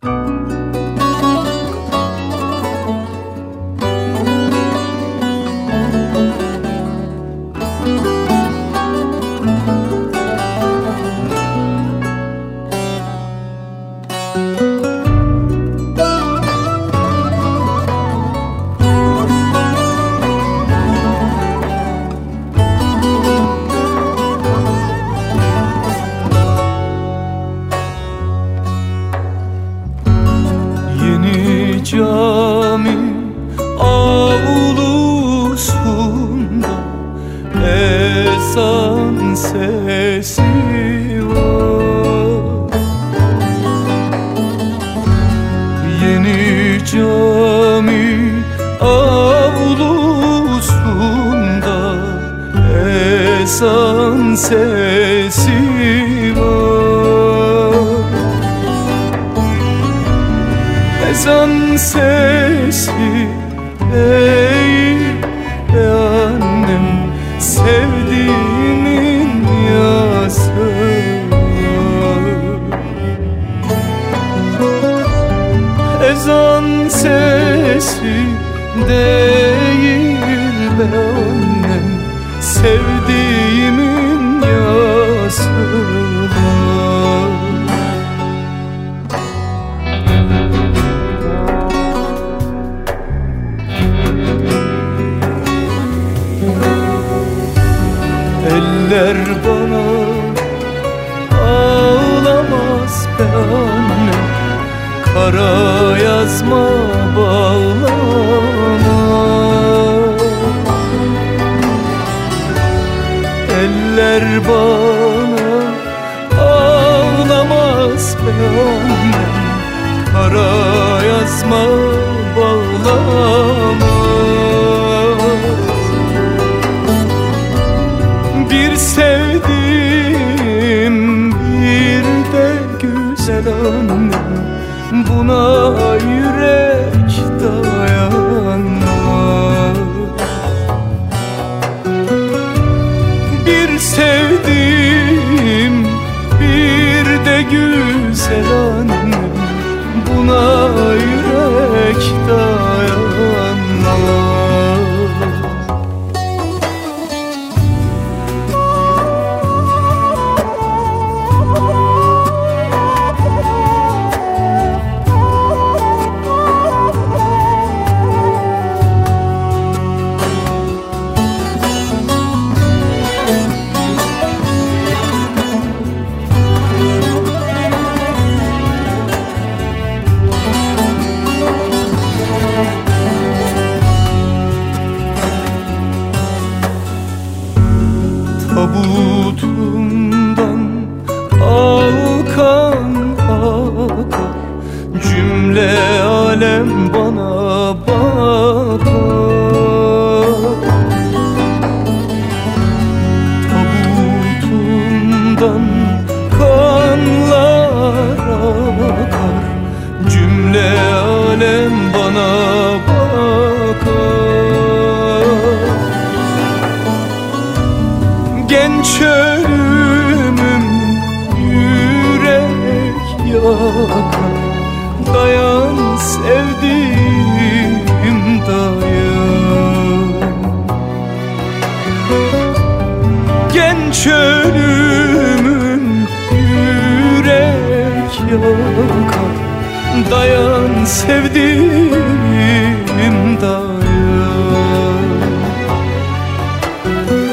Cami avlusunda ezan sesi var. Yeni cami avlusunda ezan sesi var. Ezan sesi değil be annem, sevdiğimin yası. Ezan sesi değil be annem, sevdiğimin yası. Eller bana ağlamaz be anne, kara yazma bağlama. Eller bana ağlamaz be anne, kara yazma bağlama. Bir sevdim bir de güzel annem, buna yürek dayanmaz. Bir sevdim bir de güzel annem, buna yürek dayanmaz. Tabutumdan alkan akar, cümle alem bana bakar. Tabutumdan kanlar akar, cümle alem bana bakar. Genç ölümüm yürek yakar, dayan sevdiğim dayan. Genç ölümüm yürek yakar, dayan sevdiğim dayan.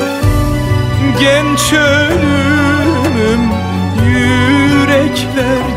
Genç ölümüm yürekler